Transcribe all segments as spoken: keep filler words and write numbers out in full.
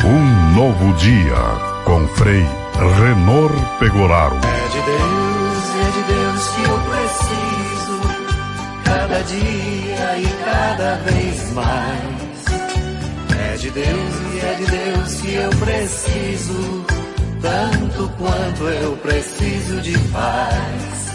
Um novo dia com Frei Renor Pegoraro. É de Deus, é de Deus que eu preciso, cada dia e cada vez mais. É de Deus e é de Deus que eu preciso, tanto quanto eu preciso de paz.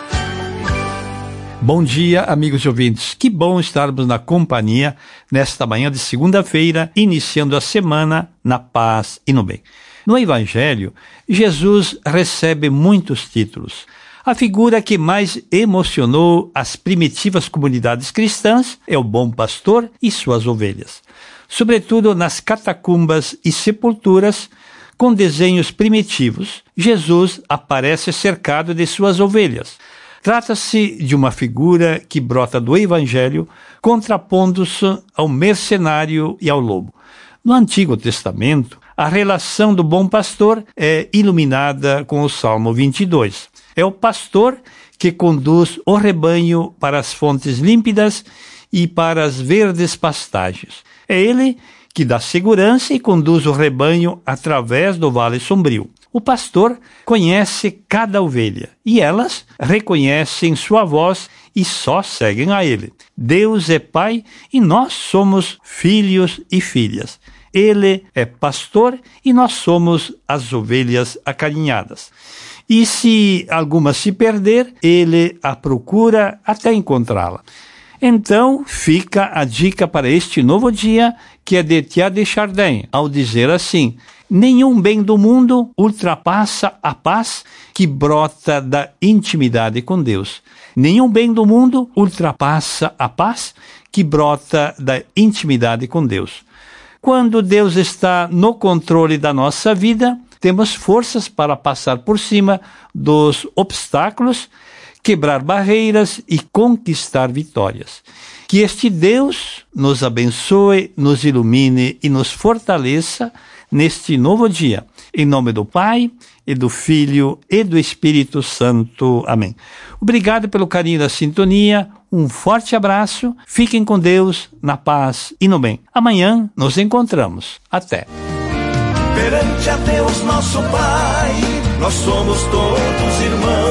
Bom dia, amigos e ouvintes. Que bom estarmos na companhia nesta manhã de segunda-feira, iniciando a semana na paz e no bem. No Evangelho, Jesus recebe muitos títulos. A figura que mais emocionou as primitivas comunidades cristãs é o bom pastor e suas ovelhas. Sobretudo nas catacumbas e sepulturas, com desenhos primitivos, Jesus aparece cercado de suas ovelhas. Trata-se de uma figura que brota do Evangelho, contrapondo-se ao mercenário e ao lobo. No Antigo Testamento, a relação do bom pastor é iluminada com o Salmo vinte e dois. É o pastor que conduz o rebanho para as fontes límpidas e para as verdes pastagens. É ele que dá segurança e conduz o rebanho através do vale sombrio. O pastor conhece cada ovelha e elas reconhecem sua voz e só seguem a ele. Deus é Pai e nós somos filhos e filhas. Ele é pastor e nós somos as ovelhas acarinhadas. E se alguma se perder, ele a procura até encontrá-la. Então fica a dica para este novo dia, que é de Teilhard de Chardin, ao dizer assim: nenhum bem do mundo ultrapassa a paz que brota da intimidade com Deus. Nenhum bem do mundo ultrapassa a paz que brota da intimidade com Deus. Quando Deus está no controle da nossa vida, temos forças para passar por cima dos obstáculos, quebrar barreiras e conquistar vitórias. Que este Deus nos abençoe, nos ilumine e nos fortaleça neste novo dia. Em nome do Pai, e do Filho, e do Espírito Santo. Amém. Obrigado pelo carinho da sintonia, um forte abraço, fiquem com Deus, na paz e no bem. Amanhã nos encontramos. Até. Perante a Deus nosso Pai, nós somos todos irmãos.